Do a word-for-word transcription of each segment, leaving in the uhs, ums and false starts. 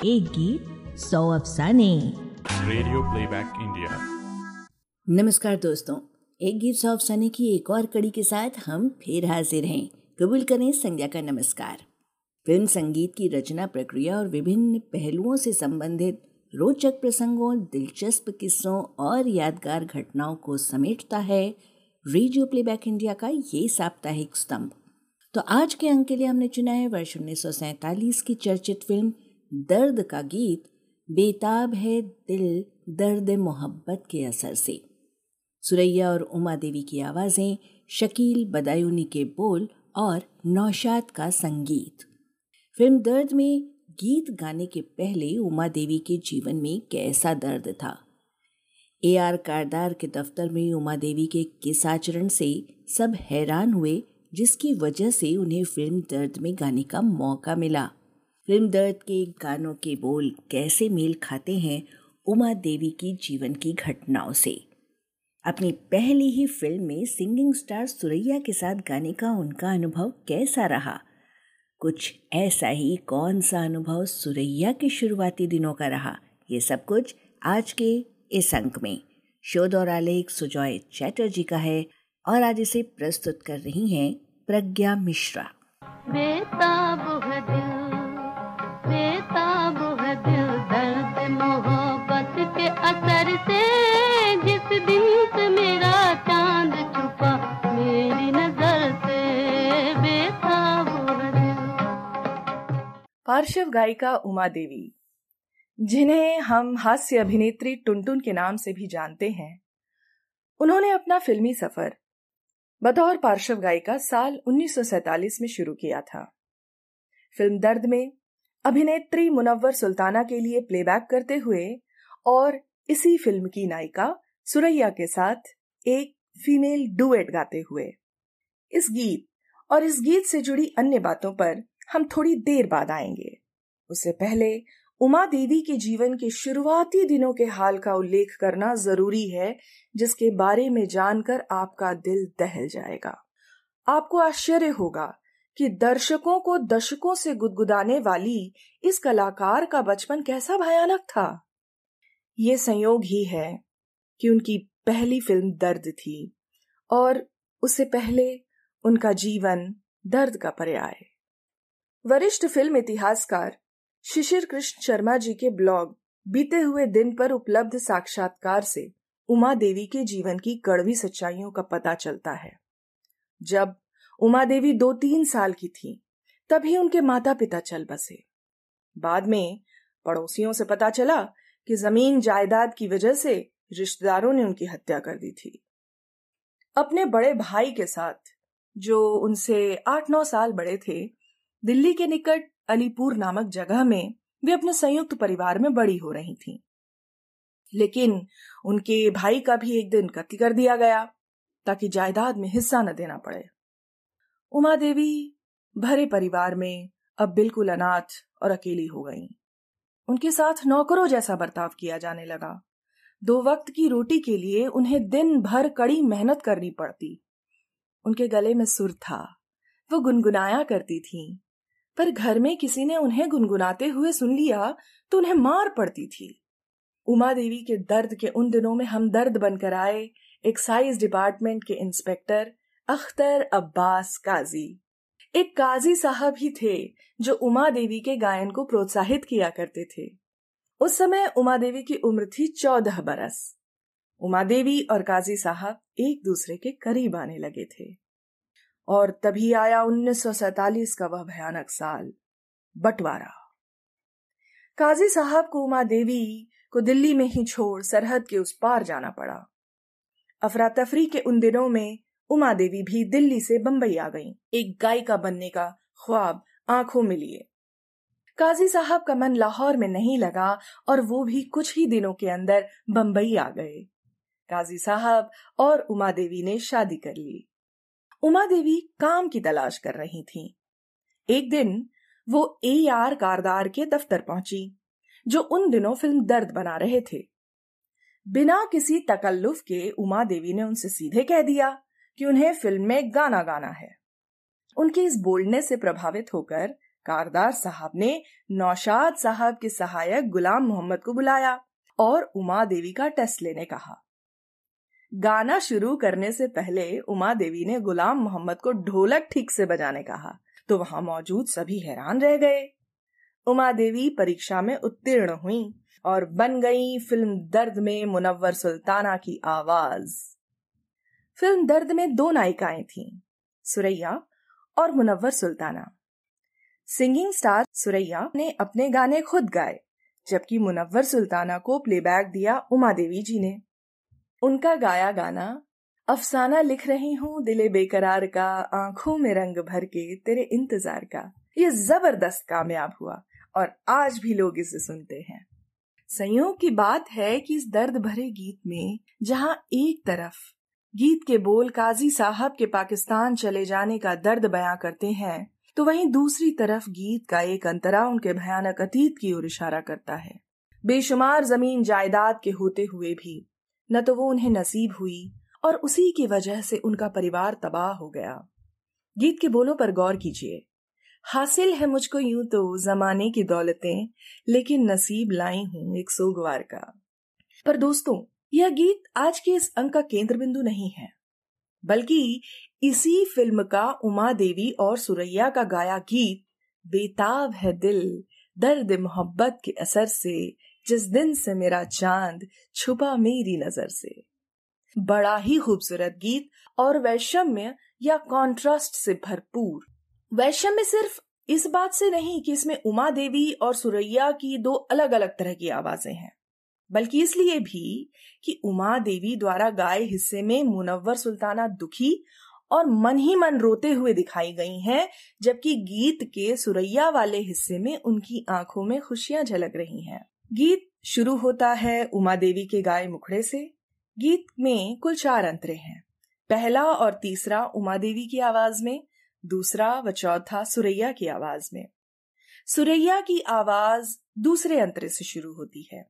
एक गीत सौ अफसाने। Radio playback India. नमस्कार दोस्तों, एक गीत सौ अफसाने की एक और कड़ी के साथ हम फिर हाजिर हैं। कबूल करें संज्ञा का नमस्कार। फिल्म संगीत की रचना प्रक्रिया और विभिन्न पहलुओं से संबंधित रोचक प्रसंगों, दिलचस्प किस्सों और यादगार घटनाओं को समेटता है रेडियो प्लेबैक इंडिया का ये साप्ताहिक स्तंभ। तो आज के अंक के लिए हमने चुना है वर्ष उन्नीस सौ सैंतालीस की चर्चित फिल्म दर्द का गीत बेताब है दिल दर्द मोहब्बत के असर से। सुरैया और उमा देवी की आवाज़ें, शकील बदायूनी के बोल और नौशाद का संगीत। फिल्म दर्द में गीत गाने के पहले उमा देवी के जीवन में कैसा दर्द था। ए आर कारदार के दफ्तर में उमा देवी के किस आचरण से सब हैरान हुए, जिसकी वजह से उन्हें फिल्म दर्द में गाने का मौका मिला। फिल्म दर्द के गानों के बोल कैसे मेल खाते हैं उमा देवी की जीवन की घटनाओं से। अपनी पहली ही फिल्म में सिंगिंग स्टार सुरैया के साथ गाने का उनका अनुभव कैसा रहा, कुछ ऐसा ही कौन सा अनुभव सुरैया के शुरुआती दिनों का रहा, ये सब कुछ आज के इस अंक में। शोध और आलेख सुजॉय चैटर्जी का है और आज इसे प्रस्तुत कर रही हैं प्रज्ञा मिश्रा। बेताब है दिल, बेताब है दिल दर्द मोहब्बत के असर से, जिस दिन से मेरा चांद छुपा मेरी नजर से, बेताब है दिल। पार्श्व गायिका उमा देवी, जिन्हें हम हास्य अभिनेत्री टुनटुन के नाम से भी जानते हैं, उन्होंने अपना फिल्मी सफर बतौर पार्श्व गायिका साल उन्नीस सौ सैंतालीस में शुरू किया था। फिल्म दर्द में अभिनेत्री मुनव्वर सुल्ताना के लिए प्लेबैक करते हुए और इसी फिल्म की नायिका सुरैया के साथ एक फीमेल डुएट गाते हुए। इस गीत और इस गीत से जुड़ी अन्य बातों पर हम थोड़ी देर बाद आएंगे। उससे पहले उमा देवी के जीवन के शुरुआती दिनों के हाल का उल्लेख करना जरूरी है, जिसके बारे में जानकर आपका दिल दहल जाएगा। आपको आश्चर्य होगा कि दर्शकों को दशकों से गुदगुदाने वाली इस कलाकार का बचपन कैसा भयानक था। ये संयोग ही है कि उनकी पहली फिल्म दर्द थी और उससे पहले उनका जीवन दर्द का पर्याय। वरिष्ठ फिल्म इतिहासकार शिशिर कृष्ण शर्मा जी के ब्लॉग बीते हुए दिन पर उपलब्ध साक्षात्कार से उमा देवी के जीवन की कड़वी सच्चाइयों का पता चलता है। जब उमा देवी दो तीन साल की थी, तभी उनके माता पिता चल बसे। बाद में पड़ोसियों से पता चला कि जमीन जायदाद की वजह से रिश्तेदारों ने उनकी हत्या कर दी थी। अपने बड़े भाई के साथ, जो उनसे आठ नौ साल बड़े थे, दिल्ली के निकट अलीपुर नामक जगह में वे अपने संयुक्त परिवार में बड़ी हो रही थीं। लेकिन उनके भाई का भी एक दिन कत्ल कर दिया गया ताकि जायदाद में हिस्सा न देना पड़े। उमा देवी भरे परिवार में अब बिल्कुल अनाथ और अकेली हो गईं। उनके साथ नौकरों जैसा बर्ताव किया जाने लगा। दो वक्त की रोटी के लिए उन्हें दिन भर कड़ी मेहनत करनी पड़ती। उनके गले में सुर था, वो गुनगुनाया करती थीं, पर घर में किसी ने उन्हें गुनगुनाते हुए सुन लिया तो उन्हें मार पड़ती थी। उमा देवी के दर्द के उन दिनों में हमदर्द बनकर आए एक्साइज डिपार्टमेंट के इंस्पेक्टर अख्तर अब्बास काजी। एक काजी साहब ही थे जो उमा देवी के गायन को प्रोत्साहित किया करते थे। उस समय उमा देवी की उम्र थी चौदह बरस। उमा देवी और काजी साहब एक दूसरे के करीब आने लगे थे और तभी आया उन्नीस सौ सैंतालीस का वह भयानक साल, बंटवारा। काजी साहब को उमा देवी को दिल्ली में ही छोड़ सरहद के उस पार जाना पड़ा। अफरा तफरी के उन दिनों में उमा देवी भी दिल्ली से बंबई आ गईं, एक गायिका बनने का ख्वाब आंखों में लिए। काजी साहब का मन लाहौर में नहीं लगा और वो भी कुछ ही दिनों के अंदर बंबई आ गए। काजी साहब और उमा देवी ने शादी कर ली। उमा देवी काम की तलाश कर रही थीं। एक दिन वो ए आर कारदार के दफ्तर पहुंची, जो उन दिनों फिल्म दर्द बना रहे थे। बिना किसी तकल्लुफ के उमा देवी ने उनसे सीधे कह दिया कि उन्हें फिल्म में गाना गाना है। उनके इस बोल्डनेस से प्रभावित होकर कारदार साहब ने नौशाद साहब के सहायक गुलाम मोहम्मद को बुलाया और उमा देवी का टेस्ट लेने कहा। गाना शुरू करने से पहले उमा देवी ने गुलाम मोहम्मद को ढोलक ठीक से बजाने कहा तो वहां मौजूद सभी हैरान रह गए। उमा देवी परीक्षा में उत्तीर्ण हुई और बन गई फिल्म दर्द में मुनव्वर सुल्ताना की आवाज। फिल्म दर्द में दो नायिकाएं थीं, सुरैया और मुनव्वर सुल्ताना। सिंगिंग स्टार सुरैया ने अपने गाने खुद गाए, जबकि मुनव्वर सुल्ताना को प्लेबैक दिया उमा देवी जी ने। उनका गाया गाना अफसाना लिख रही हूँ दिले बेकरार का, आंखों में रंग भर के तेरे इंतजार का, ये जबरदस्त कामयाब हुआ और आज भी लोग इसे सुनते हैं। संयोग की बात है कि इस दर्द भरे गीत में जहां एक तरफ गीत के बोल काजी साहब के पाकिस्तान चले जाने का दर्द बयां करते हैं, तो वहीं दूसरी तरफ गीत का एक अंतरा उनके भयानक अतीत की ओर इशारा करता है। बेशुमार जमीन जायदाद के होते हुए भी न तो वो उन्हें नसीब हुई और उसी की वजह से उनका परिवार तबाह हो गया। गीत के बोलों पर गौर कीजिए। हासिल है मुझको यूं तो जमाने की दौलतें, लेकिन नसीब लाई हूं एक सोगवार का। पर दोस्तों, यह गीत आज के इस अंक का केंद्र बिंदु नहीं है, बल्कि इसी फिल्म का उमा देवी और सुरैया का गाया गीत बेताब है दिल दर्द मोहब्बत के असर से, जिस दिन से मेरा चांद छुपा मेरी नजर से। बड़ा ही खूबसूरत गीत और वैषम्य या कॉन्ट्रास्ट से भरपूर। वैषम्य सिर्फ इस बात से नहीं कि इसमें उमा देवी और सुरैया की दो अलग अलग तरह की आवाजें हैं, बल्कि इसलिए भी कि उमा देवी द्वारा गाए हिस्से में मुनव्वर सुल्ताना दुखी और मन ही मन रोते हुए दिखाई गई हैं, जबकि गीत के सुरैया वाले हिस्से में उनकी आंखों में खुशियां झलक रही हैं। गीत शुरू होता है उमा देवी के गाए मुखड़े से। गीत में कुल चार अंतरे हैं। पहला और तीसरा उमा देवी की आवाज में, दूसरा व चौथा सुरैया की आवाज में। सुरैया की आवाज दूसरे अंतरे से शुरू होती है।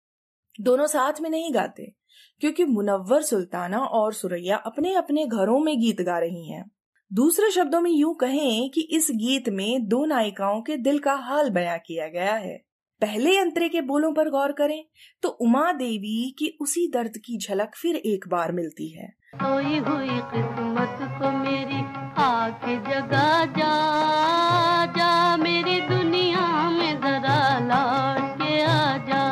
दोनों साथ में नहीं गाते, क्योंकि मुनव्वर सुल्ताना और सुरैया अपने अपने घरों में गीत गा रही हैं। दूसरे शब्दों में यूं कहें कि इस गीत में दो नायिकाओं के दिल का हाल बयां किया गया है। पहले अंतरे के बोलों पर गौर करें तो उमा देवी की उसी दर्द की झलक फिर एक बार मिलती है। सोई हुई किस्मत को मेरी आके जगा जा, जा मेरी दुनिया में जरा लौट के आ जा।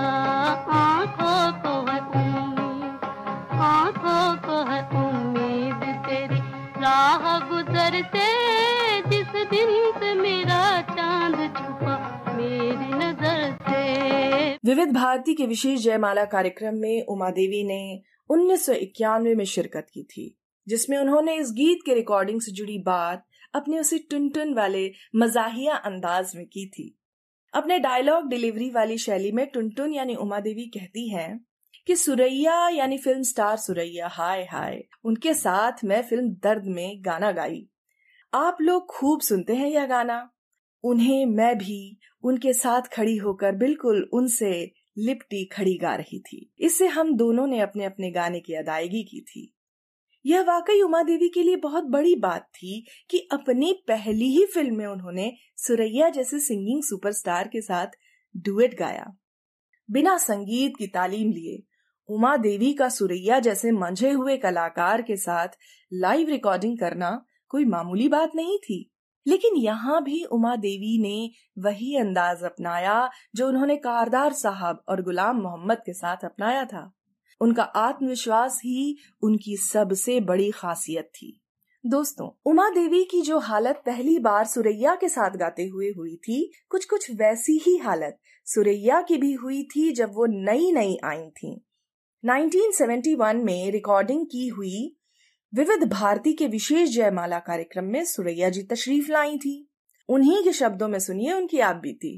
आंखों को है उम्मीद, आंखों को है उम्मीद तेरी राह गुजरते, जिस दिन से मेरा चांद छुपा मेरी नजर से। विविध भारती के विशेष जयमाला कार्यक्रम में उमा देवी ने उन्नीस सौ इक्यानवे में शिरकत की थी, जिसमें उन्होंने इस गीत के रिकॉर्डिंग से जुड़ी बात अपने उसी टुनटुन वाले मजाहिया अंदाज में की थी। अपने डायलॉग डिलीवरी वाली शैली में टुनटुन यानी उमा देवी कहती हैं कि सुरैया यानी फिल्म स्टार सुरैया हाय हाय, उनके साथ मैं फिल्म दर्द में गाना गाई। आप लोग खूब सुनते हैं यह गाना। उन्हें मैं भी उनके साथ खड़ी होकर बिल्कुल उनसे लिपटी खड़ी गा रही थी। इससे हम दोनों ने अपने अपने गाने की अदायगी की थी। यह वाकई उमा देवी के लिए बहुत बड़ी बात थी कि अपनी पहली ही फिल्म में उन्होंने सुरैया जैसे सिंगिंग सुपरस्टार के साथ डुएट गाया। बिना संगीत की तालीम लिए उमा देवी का सुरैया जैसे मंझे हुए कलाकार के साथ लाइव रिकॉर्डिंग करना कोई मामूली बात नहीं थी। लेकिन यहाँ भी उमा देवी ने वही अंदाज अपनाया जो उन्होंने कारदार साहब और गुलाम मोहम्मद के साथ अपनाया था। उनका आत्मविश्वास ही उनकी सबसे बड़ी खासियत थी। दोस्तों, उमा देवी की जो हालत पहली बार सुरैया के साथ गाते हुए हुई थी, कुछ कुछ वैसी ही हालत सुरैया की भी हुई थी जब वो नई नई आई थी। उन्नीस सौ इकहत्तर में रिकॉर्डिंग की हुई विविध भारती के विशेष जयमाला कार्यक्रम में सुरैया जी तशरीफ लाई थी। उन्हीं के शब्दों में सुनिए उनकी आप बीती।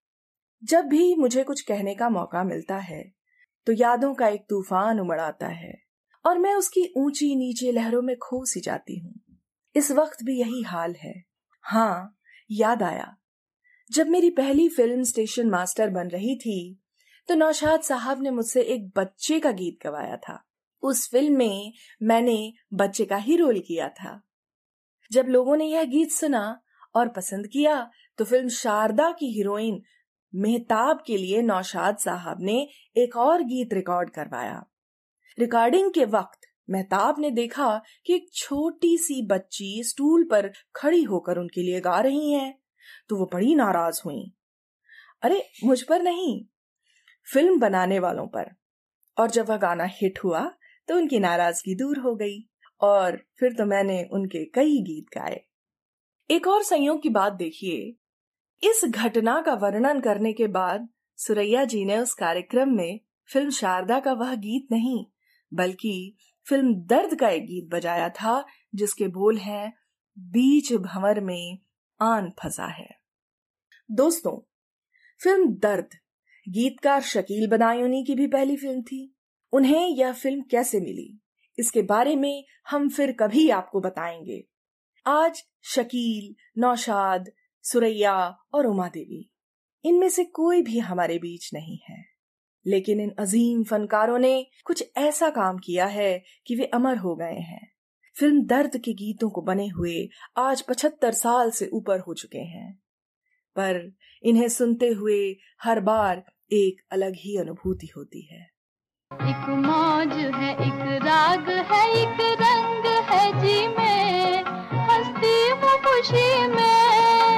जब भी मुझे कुछ कहने का मौका मिलता है तो यादों का एक तूफान उमड़ आता है और मैं उसकी ऊंची नीचे लहरों में खो सी जाती हूँ। इस वक्त भी यही हाल है। हाँ, याद आया जब मेरी पहली फिल्म स्टेशन मास्टर बन रही थी तो नौशाद साहब ने मुझसे एक बच्चे का गीत गवाया था। उस फिल्म में मैंने बच्चे का ही रोल किया था। जब लोगों ने यह गीत सुना और पसंद किया तो फिल्म शारदा की हीरोइन मेहताब के लिए नौशाद साहब ने एक और गीत रिकॉर्ड करवाया। रिकॉर्डिंग के वक्त मेहताब ने देखा कि एक छोटी सी बच्ची स्टूल पर खड़ी होकर उनके लिए गा रही है, तो वो बड़ी नाराज हुई। अरे मुझ पर नहीं, फिल्म बनाने वालों पर। और जब वह गाना हिट हुआ तो उनकी नाराजगी दूर हो गई और फिर तो मैंने उनके कई गीत गाए। एक और संयोग की बात देखिए, इस घटना का वर्णन करने के बाद सुरैया जी ने उस कार्यक्रम में फिल्म शारदा का वह गीत नहीं बल्कि फिल्म दर्द का एक गीत बजाया था, जिसके बोल हैं, बीच भंवर में आन फंसा है। दोस्तों, फिल्म दर्द गीतकार शकील बदायूनी की भी पहली फिल्म थी। उन्हें यह फिल्म कैसे मिली, इसके बारे में हम फिर कभी आपको बताएंगे। आज शकील, नौशाद, सुरैया और उमा देवी, इनमें से कोई भी हमारे बीच नहीं है, लेकिन इन अजीम फनकारों ने कुछ ऐसा काम किया है कि वे अमर हो गए हैं। फिल्म दर्द के गीतों को बने हुए आज पचहत्तर साल से ऊपर हो चुके हैं, पर इन्हें सुनते हुए हर बार एक अलग ही अनुभूति होती है। एक मौज है, एक राग है, एक रंग है जी में, हंसती हूँ खुशी में,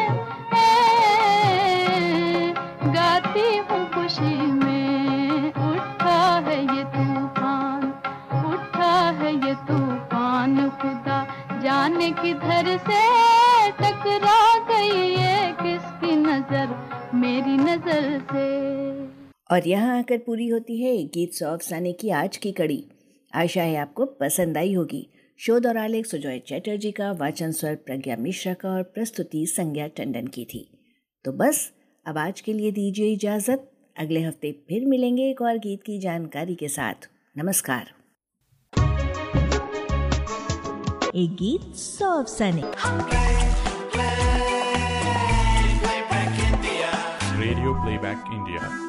गाती हूँ खुशी में। उठा है ये तूफान, उठा है ये तूफान, खुदा जाने किधर से टकरा गई ये किसकी नजर मेरी नजर से। और यहाँ आकर पूरी होती है गीत्स ऑफ सनी की आज की कड़ी। आशा है आपको पसंद आई होगी। शोध और आलेख सुजॉय चैटर्जी का, वाचन स्वर प्रज्ञा मिश्रा का और प्रस्तुति संज्ञा टंडन की थी। तो बस अब आज के लिए दीजिए इजाजत। अगले हफ्ते फिर मिलेंगे एक और गीत की जानकारी के साथ। नमस्कार। एक गीत सौ अफसाने। Radio Playback India.